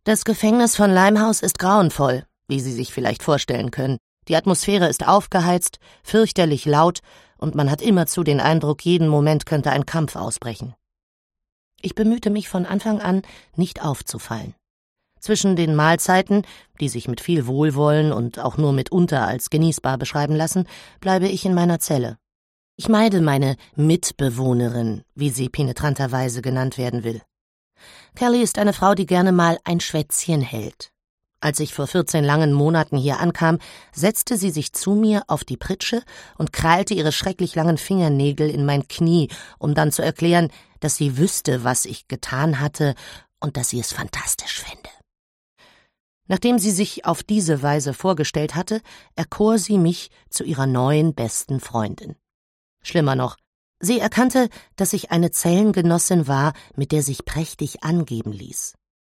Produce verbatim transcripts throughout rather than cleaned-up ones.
Das Gefängnis von Limehouse ist grauenvoll, wie Sie sich vielleicht vorstellen können. Die Atmosphäre ist aufgeheizt, fürchterlich laut und man hat immerzu den Eindruck, jeden Moment könnte ein Kampf ausbrechen. Ich bemühte mich von Anfang an, nicht aufzufallen. Zwischen den Mahlzeiten, die sich mit viel Wohlwollen und auch nur mitunter als genießbar beschreiben lassen, bleibe ich in meiner Zelle. Ich meide meine Mitbewohnerin, wie sie penetranterweise genannt werden will. Kelly ist eine Frau, die gerne mal ein Schwätzchen hält. Als ich vor vierzehn langen Monaten hier ankam, setzte sie sich zu mir auf die Pritsche und krallte ihre schrecklich langen Fingernägel in mein Knie, um dann zu erklären, dass sie wüsste, was ich getan hatte und dass sie es fantastisch fände. Nachdem sie sich auf diese Weise vorgestellt hatte, erkor sie mich zu ihrer neuen besten Freundin. Schlimmer noch, sie erkannte, dass ich eine Zellengenossin war, mit der sich prächtig angeben ließ.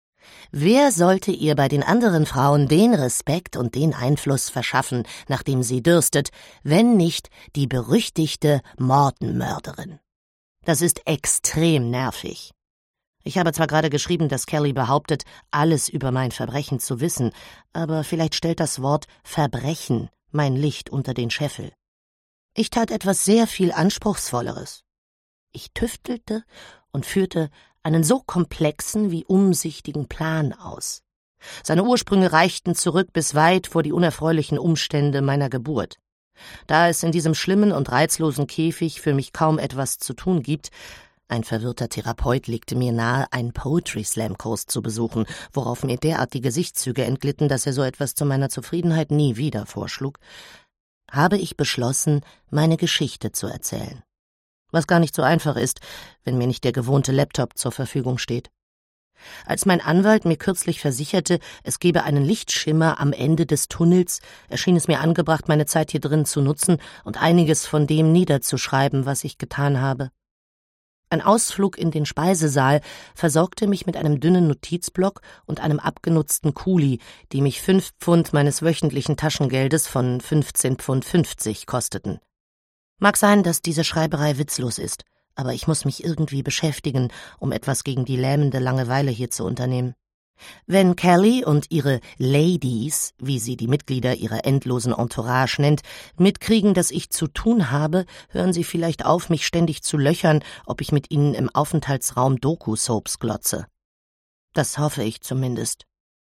Wer sollte ihr bei den anderen Frauen den Respekt und den Einfluss verschaffen, nach dem sie dürstet, wenn nicht die berüchtigte Morton-Mörderin? Das ist extrem nervig. Ich habe zwar gerade geschrieben, dass Kelly behauptet, alles über mein Verbrechen zu wissen, aber vielleicht stellt das Wort Verbrechen mein Licht unter den Scheffel. Ich tat etwas sehr viel Anspruchsvolleres. Ich tüftelte und führte einen so komplexen wie umsichtigen Plan aus. Seine Ursprünge reichten zurück bis weit vor die unerfreulichen Umstände meiner Geburt. Da es in diesem schlimmen und reizlosen Käfig für mich kaum etwas zu tun gibt, ein verwirrter Therapeut legte mir nahe, einen Poetry-Slam-Kurs zu besuchen, worauf mir derart die Gesichtszüge entglitten, dass er so etwas zu meiner Zufriedenheit nie wieder vorschlug, habe ich beschlossen, meine Geschichte zu erzählen. Was gar nicht so einfach ist, wenn mir nicht der gewohnte Laptop zur Verfügung steht. Als mein Anwalt mir kürzlich versicherte, es gebe einen Lichtschimmer am Ende des Tunnels, erschien es mir angebracht, meine Zeit hier drin zu nutzen und einiges von dem niederzuschreiben, was ich getan habe. Ein Ausflug in den Speisesaal versorgte mich mit einem dünnen Notizblock und einem abgenutzten Kuli, die mich fünf Pfund meines wöchentlichen Taschengeldes von fünfzehn Pfund fünfzig kosteten. Mag sein, dass diese Schreiberei witzlos ist, aber ich muss mich irgendwie beschäftigen, um etwas gegen die lähmende Langeweile hier zu unternehmen. Wenn Kelly und ihre Ladies, wie sie die Mitglieder ihrer endlosen Entourage nennt, mitkriegen, dass ich zu tun habe, hören sie vielleicht auf, mich ständig zu löchern, ob ich mit ihnen im Aufenthaltsraum Doku-Soaps glotze. Das hoffe ich zumindest.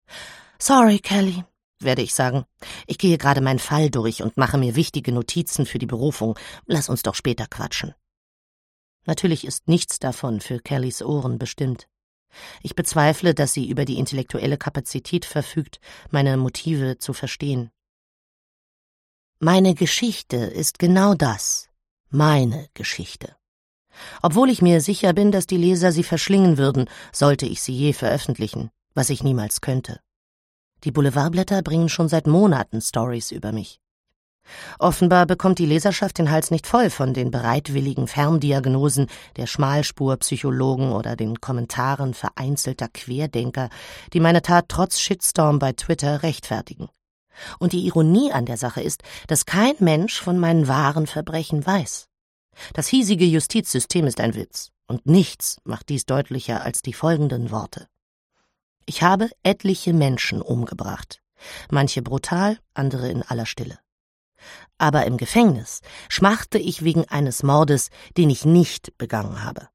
Sorry, Kelly, werde ich sagen. Ich gehe gerade meinen Fall durch und mache mir wichtige Notizen für die Berufung. Lass uns doch später quatschen. Natürlich ist nichts davon für Kellys Ohren bestimmt. Ich bezweifle, dass sie über die intellektuelle Kapazität verfügt, meine Motive zu verstehen. Meine Geschichte ist genau das, meine Geschichte. Obwohl ich mir sicher bin, dass die Leser sie verschlingen würden, sollte ich sie je veröffentlichen, was ich niemals könnte. Die Boulevardblätter bringen schon seit Monaten Stories über mich. Offenbar bekommt die Leserschaft den Hals nicht voll von den bereitwilligen Ferndiagnosen der Schmalspurpsychologen oder den Kommentaren vereinzelter Querdenker, die meine Tat trotz Shitstorm bei Twitter rechtfertigen. Und die Ironie an der Sache ist, dass kein Mensch von meinen wahren Verbrechen weiß. Das hiesige Justizsystem ist ein Witz, und nichts macht dies deutlicher als die folgenden Worte. Ich habe etliche Menschen umgebracht, manche brutal, andere in aller Stille. Aber im Gefängnis schmachte ich wegen eines Mordes, den ich nicht begangen habe.